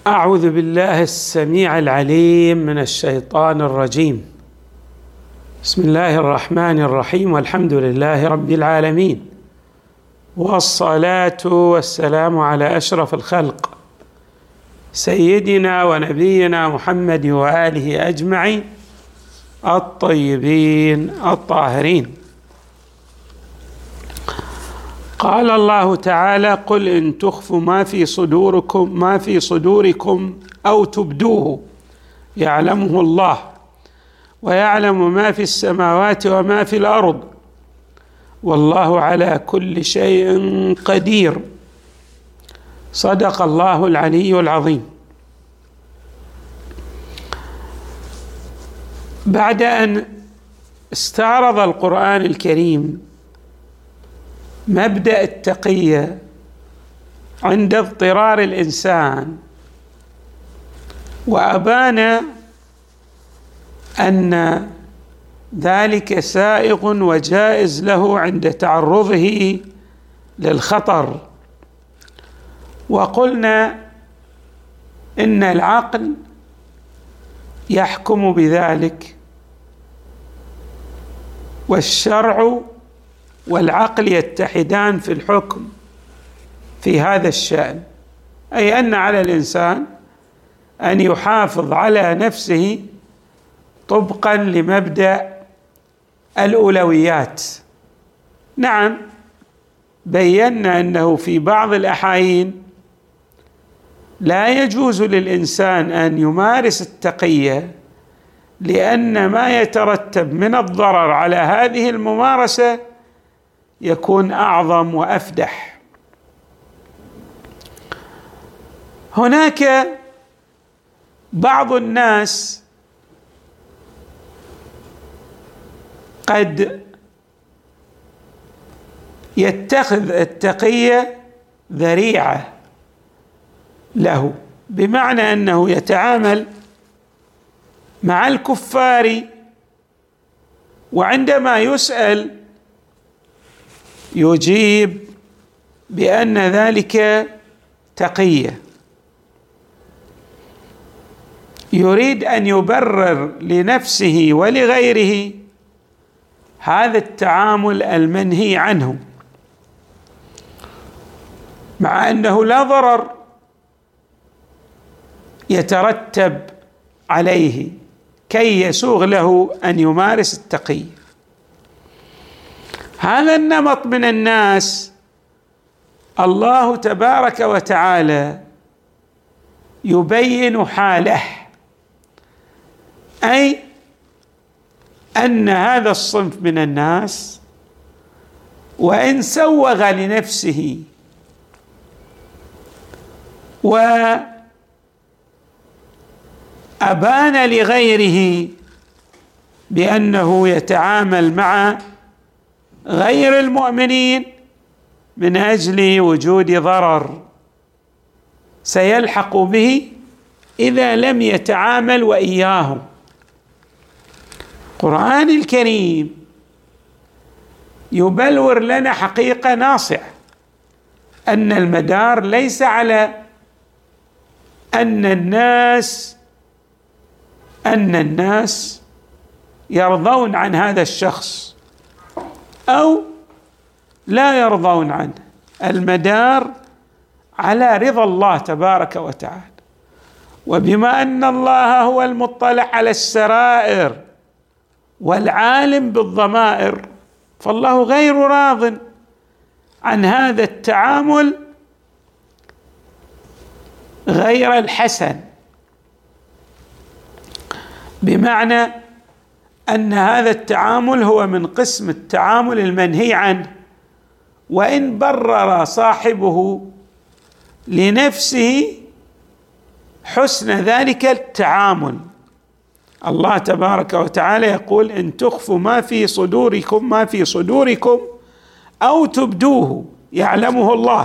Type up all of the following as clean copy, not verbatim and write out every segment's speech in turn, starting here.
أعوذ بالله السميع العليم من الشيطان الرجيم. بسم الله الرحمن الرحيم، والحمد لله رب العالمين، والصلاة والسلام على أشرف الخلق سيدنا ونبينا محمد وآله أجمعين الطيبين الطاهرين. قال الله تعالى: قل إن تخفوا ما في صدوركم أو تبدوه يعلمه الله، ويعلم ما في السماوات وما في الأرض، والله على كل شيء قدير. صدق الله العلي العظيم. بعد أن استعرض القرآن الكريم مبدأ التقية عند اضطرار الإنسان، وأبان أن ذلك سائغ وجائز له عند تعرضه للخطر، وقلنا إن العقل يحكم بذلك، والشرع والعقل يتحدان في الحكم في هذا الشأن، أي أن على الإنسان أن يحافظ على نفسه طبقا لمبدأ الأولويات. نعم، بينا أنه في بعض الأحايين لا يجوز للإنسان أن يمارس التقية، لأن ما يترتب من الضرر على هذه الممارسة يكون أعظم وأفدح. هناك بعض الناس قد يتخذ التقية ذريعة له، بمعنى أنه يتعامل مع الكفار، وعندما يسأل يجيب بأن ذلك تقية، يريد أن يبرر لنفسه ولغيره هذا التعامل المنهي عنه، مع أنه لا ضرر يترتب عليه كي يسوغ له أن يمارس التقية. هذا النمط من الناس الله تبارك وتعالى يبين حاله، أي أن هذا الصنف من الناس وإن سوغ لنفسه وأبان لغيره بأنه يتعامل مع غير المؤمنين من أجل وجود ضرر سيلحق به إذا لم يتعامل وإياهم. القرآن الكريم يبلور لنا حقيقة ناصعة، أن المدار ليس على أن الناس يرضون عن هذا الشخص أو لا يرضون عنه، المدار على رضا الله تبارك وتعالى. وبما أن الله هو المطلع على السرائر والعالم بالضمائر، فالله غير راض عن هذا التعامل غير الحسن، بمعنى أن هذا التعامل هو من قسم التعامل المنهي عنه، وإن برر صاحبه لنفسه حسن ذلك التعامل. الله تبارك وتعالى يقول: إن تخفوا ما في صدوركم أو تبدوه يعلمه الله.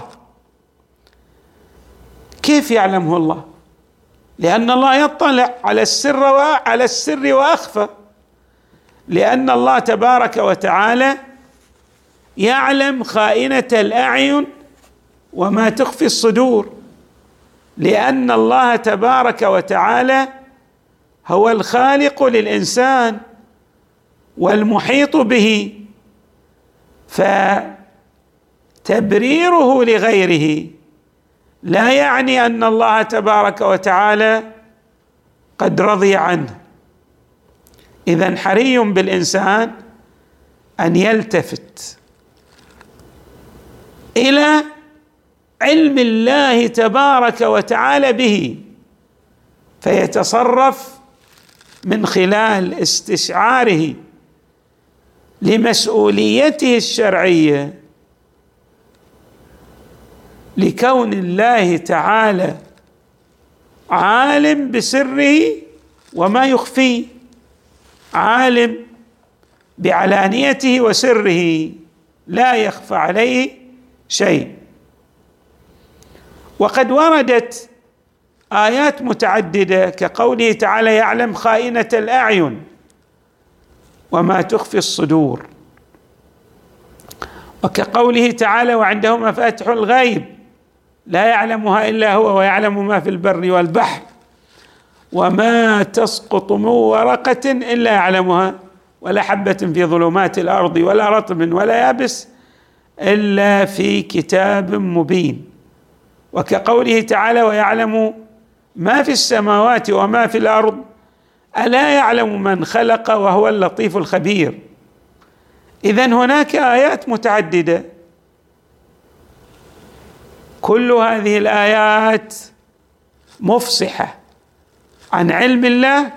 كيف يعلمه الله؟ لأن الله يطلع على السر وأخفى، لأن الله تبارك وتعالى يعلم خائنة الأعين وما تخفي الصدور. لأن الله تبارك وتعالى هو الخالق للإنسان والمحيط به، فتبريره لغيره لا يعني أن الله تبارك وتعالى قد رضي عنه. إذن حري بالإنسان أن يلتفت إلى علم الله تبارك وتعالى به، فيتصرف من خلال استشعاره لمسؤوليته الشرعية لكون الله تعالى عالم بسره وما يخفيه، عالم بعلانيته وسره، لا يخفى عليه شيء. وقد وردت آيات متعددة كقوله تعالى: يعلم خائنة الأعين وما تخفي الصدور، وكقوله تعالى: وعنده مفاتح الغيب لا يعلمها إلا هو ويعلم ما في البر والبحر وما تسقط من ورقة إلا يعلمها ولا حبة في ظلمات الأرض ولا رطب ولا يابس إلا في كتاب مبين. وكقوله تعالى: ويعلم ما في السماوات وما في الأرض ألا يعلم من خلق وهو اللطيف الخبير. إذن هناك آيات متعددة، كل هذه الآيات مفصحة عن علم الله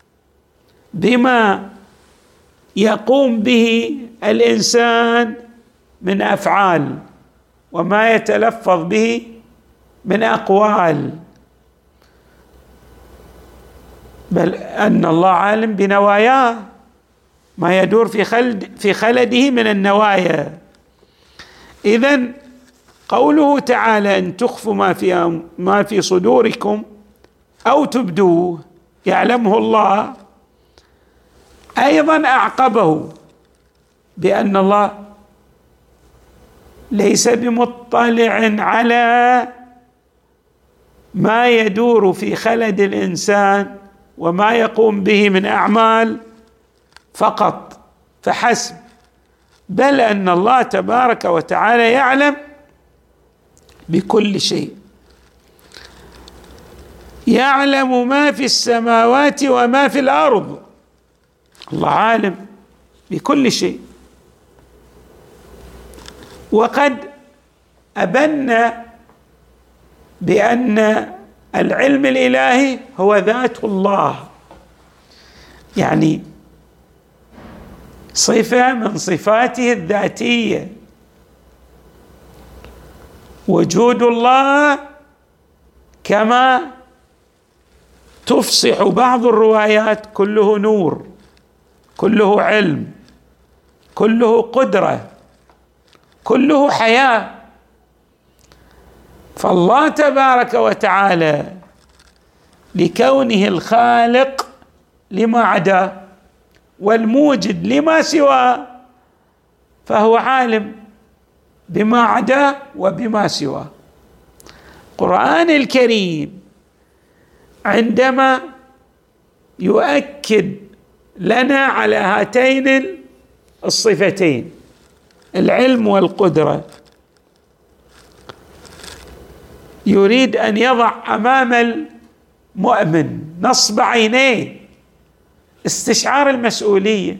بما يقوم به الإنسان من أفعال وما يتلفظ به من أقوال، بل أن الله عالم بنواياه، ما يدور في خلده من النوايا. إذن قوله تعالى: إن تخفوا ما في صدوركم أو تبدوه يعلمه الله، أيضا أعقبه بأن الله ليس بمطلع على ما يدور في خلد الإنسان وما يقوم به من أعمال فقط فحسب، بل أن الله تبارك وتعالى يعلم بكل شيء، يعلم ما في السماوات وما في الأرض. الله عالم بكل شيء. وقد أبنا بأن العلم الإلهي هو ذات الله، يعني صفة من صفاته الذاتية. وجود الله كما تفصح بعض الروايات كله نور، كله علم، كله قدرة، كله حياة. فالله تبارك وتعالى لكونه الخالق لما عداه والموجد لما سواه، فهو عالم بما عداه وبما سواه. القرآن الكريم عندما يؤكد لنا على هاتين الصفتين العلم والقدرة، يريد أن يضع أمام المؤمن نصب عينيه استشعار المسؤولية،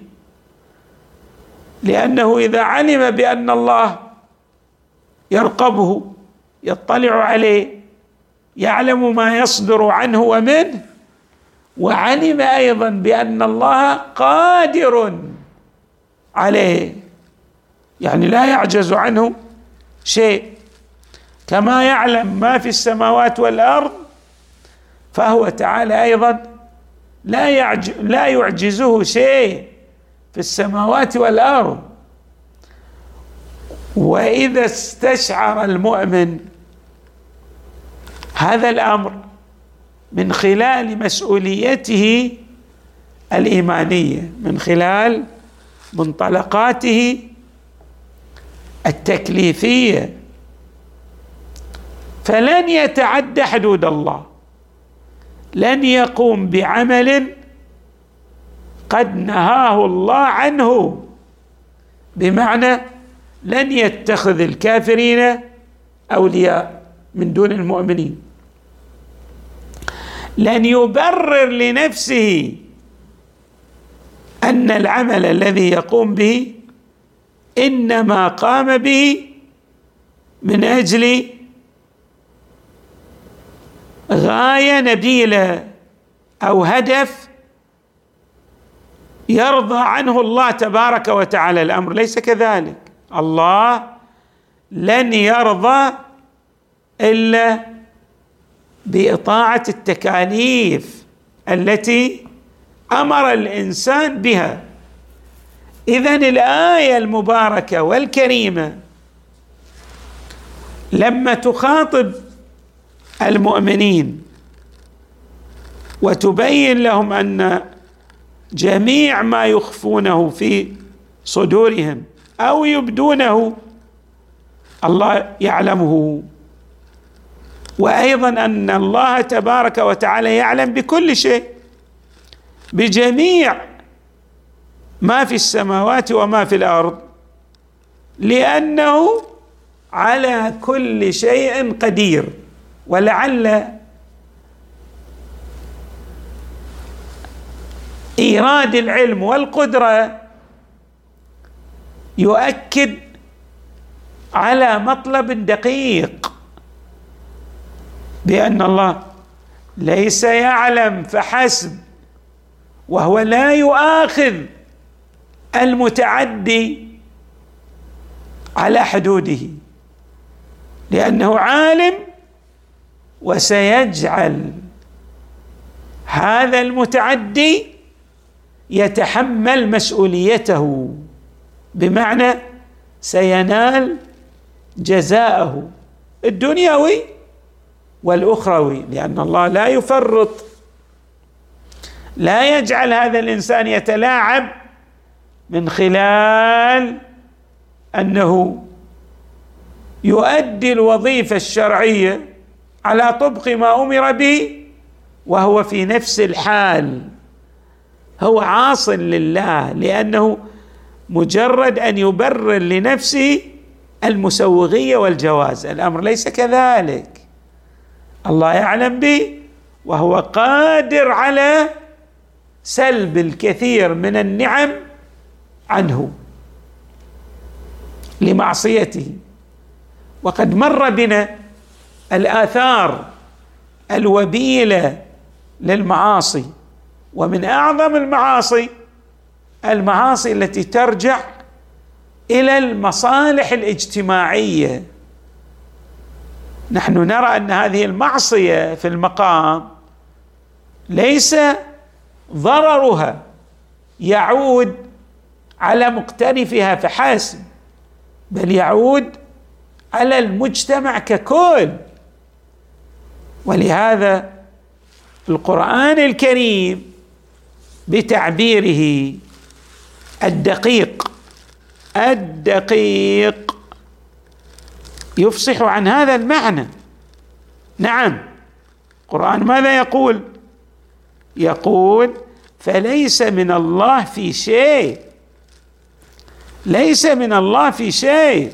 لأنه إذا علم بأن الله يرقبه، يطلع عليه، يعلم ما يصدر عنه ومنه، وعلم أيضا بأن الله قادر عليه، يعني لا يعجز عنه شيء، كما يعلم ما في السماوات والأرض، فهو تعالى أيضا لا يعجزه شيء في السماوات والأرض. وإذا استشعر المؤمن هذا الأمر من خلال مسؤوليته الإيمانية، من خلال منطلقاته التكليفية، فلن يتعدى حدود الله، لن يقوم بعمل قد نهاه الله عنه، بمعنى لن يتخذ الكافرين أولياء من دون المؤمنين، لن يبرر لنفسه أن العمل الذي يقوم به إنما قام به من أجل غاية نبيلة أو هدف يرضى عنه الله تبارك وتعالى. الأمر ليس كذلك، الله لن يرضى إلا بإطاعة التكاليف التي أمر الإنسان بها. إذن الآية المباركة والكريمة لما تخاطب المؤمنين وتبين لهم أن جميع ما يخفونه في صدورهم أو يبدونه الله يعلمه، وأيضا أن الله تبارك وتعالى يعلم بكل شيء، بجميع ما في السماوات وما في الأرض، لأنه على كل شيء قدير. ولعل إيراد العلم والقدرة يؤكد على مطلب دقيق، بأن الله ليس يعلم فحسب، وهو لا يؤاخذ المتعدي على حدوده، لأنه عالم وسيجعل هذا المتعدي يتحمل مسؤوليته، بمعنى سينال جزاءه الدنيوي والأخروي، لأن الله لا يفرط، لا يجعل هذا الإنسان يتلاعب من خلال أنه يؤدي الوظيفة الشرعية على طبق ما أمر به وهو في نفس الحال هو عاص لله، لأنه مجرد أن يبرر لنفسه المسوغية والجواز. الأمر ليس كذلك، الله يعلم به وهو قادر على سلب الكثير من النعم عنه لمعصيته. وقد مر بنا الآثار الوبيلة للمعاصي، ومن أعظم المعاصي التي ترجع إلى المصالح الاجتماعية. نحن نرى أن هذه المعصية في المقام ليس ضررها يعود على مقترفها فحسب، بل يعود على المجتمع ككل. ولهذا القرآن الكريم بتعبيره الدقيق يفصح عن هذا المعنى. نعم، القرآن ماذا يقول؟ يقول: فليس من الله في شيء، ليس من الله في شيء.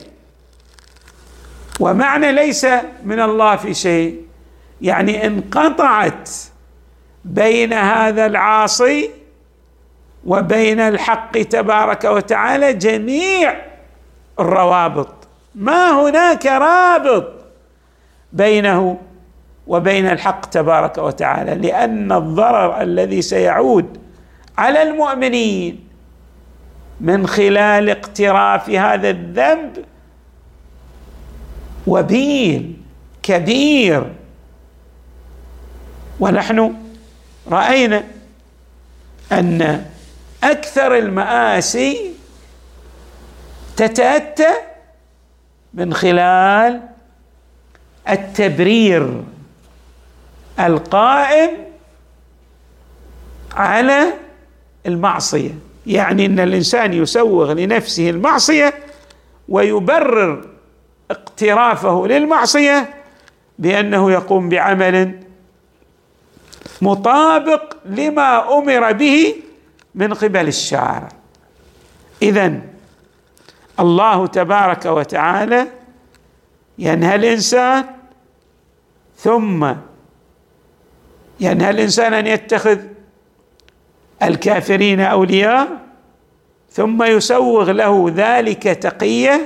ومعنى ليس من الله في شيء يعني انقطعت بين هذا العاصي وبين الحق تبارك وتعالى جميع الروابط، ما هناك رابط بينه وبين الحق تبارك وتعالى، لأن الضرر الذي سيعود على المؤمنين من خلال اقتراف هذا الذنب وبيل كبير. ونحن رأينا أن أكثر المآسي تتأتى من خلال التبرير القائم على المعصية، يعني أن الإنسان يسوغ لنفسه المعصية ويبرر اقترافه للمعصية بأنه يقوم بعمل مطابق لما أمر به من قبل الشارع. إذن الله تبارك وتعالى ينهى الإنسان، ثم ينهى الإنسان أن يتخذ الكافرين أولياء، ثم يسوغ له ذلك تقية،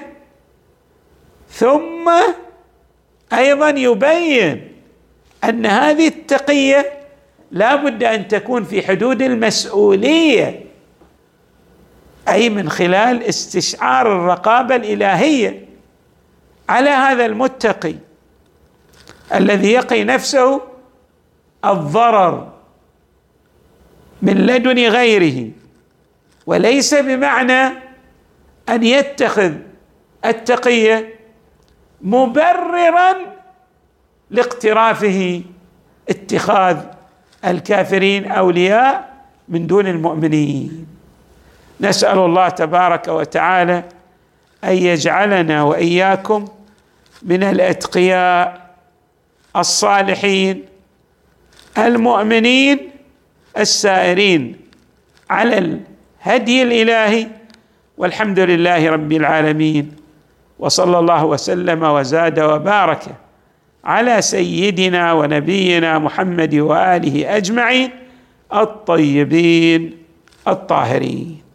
ثم أيضا يبين أن هذه التقية لا بد أن تكون في حدود المسؤولية، أي من خلال استشعار الرقابة الإلهية على هذا المتقي الذي يقي نفسه الضرر من لدن غيره، وليس بمعنى أن يتخذ التقية مبررا لاقترافه اتخاذ الكافرين أولياء من دون المؤمنين. نسأل الله تبارك وتعالى أن يجعلنا وإياكم من الأتقياء الصالحين المؤمنين السائرين على الهدي الإلهي، والحمد لله رب العالمين، وصلى الله وسلم وزاد وبارك على سيدنا ونبينا محمد وآله أجمعين الطيبين الطاهرين.